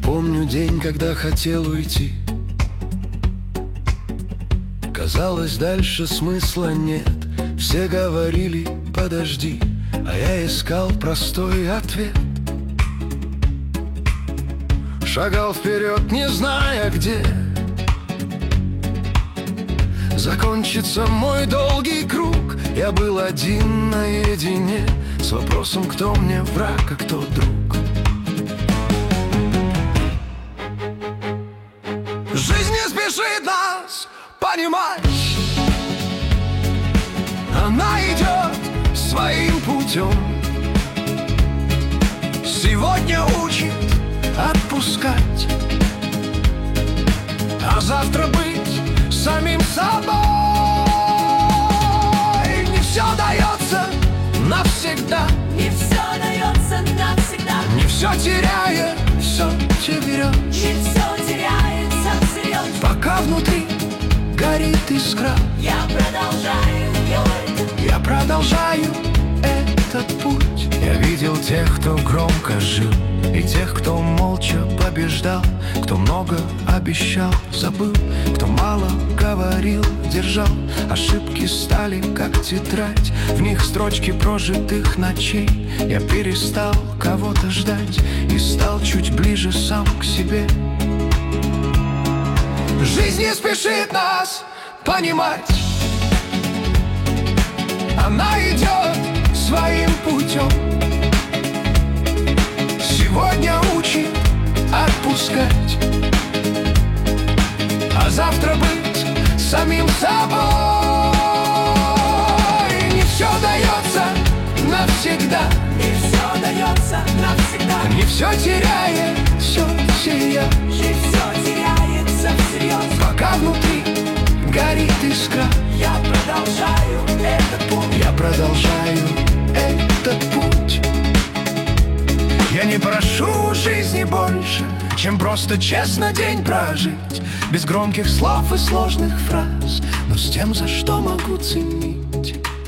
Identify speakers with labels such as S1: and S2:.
S1: помню день, когда хотел уйти. Казалось, дальше смысла нет. Все говорили: подожди, а я искал простой ответ. Шагал вперед, не зная, где закончится мой долгий круг. Я был один наедине с вопросом: кто мне враг, а кто друг. Жизнь не спешит нас понимать, она идет своим путем. Сегодня учит отпускать, а завтра быть самим собой. Не все дается навсегда,
S2: Не все дается навсегда,
S1: не все теряя, все те берет.
S2: не все теряется всерьез.
S1: Пока внутри горит искра,
S2: Я продолжаю
S1: этот путь. Я видел тех, кто громко жил, и тех, кто молча побеждал, кто много обещал, забыл, кто мало говорил, держал. Ошибки стали как тетрадь, в них строчки прожитых ночей. Я перестал кого-то ждать и стал чуть ближе сам к себе. Жизнь не спешит нас понимать, она идет своим путем. Сегодня учит отпускать, а завтра быть самим собой. Не все дается навсегда,
S2: Не все дается навсегда,
S1: не все теряя, все сия.
S2: не все теряется всерьез.
S1: Пока внутри горит искра,
S2: Я продолжаю этот путь.
S1: я продолжаю этот путь. Я не прошу у жизни больше, чем просто честно день прожить, без громких слов и сложных фраз, но с тем, за что могу ценить.